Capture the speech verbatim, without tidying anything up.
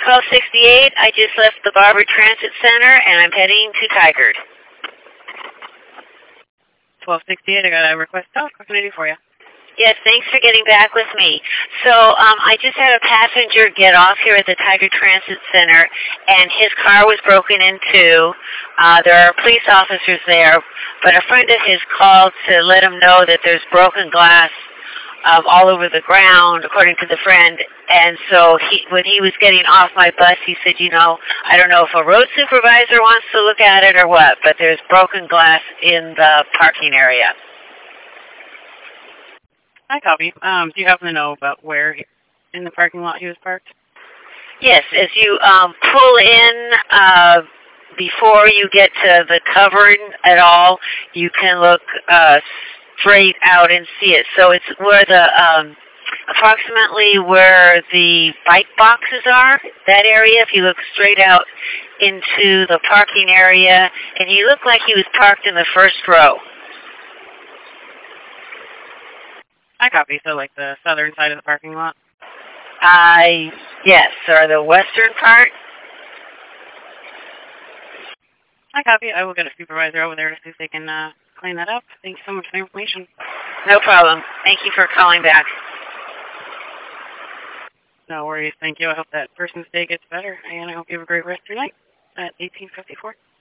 Call sixty-eight. I just left the Barber Transit Center, and I'm heading to Tigard. twelve sixty-eight, I got a request talk. What can I do for you? Yes, thanks for getting back with me. So um, I just had a passenger get off here at the Tigard Transit Center, and his car was broken into. Uh, there are police officers there, but a friend of his called to let him know that there's broken glass um, all over the ground, according to the friend. And so he, when he was getting off my bus, he said, you know, I don't know if a road supervisor wants to look at it or what, but there's broken glass in the parking area. I copy. Um, do you happen to know about where in the parking lot he was parked? Yes, as you um, pull in uh, before you get to the covering at all, you can look uh, straight out and see it. So it's where the um, approximately where the bike boxes are, that area. If you look straight out into the parking area, and he looked like he was parked in the first row. I copy. So like the southern side of the parking lot? Uh, yes, or the western part. I copy. I will get a supervisor over there to see if they can uh, clean that up. Thank you so much for the information. No problem. Thank you for calling back. No worries. Thank you. I hope that person's day gets better, and I hope you have a great rest of your night at eighteen fifty-four.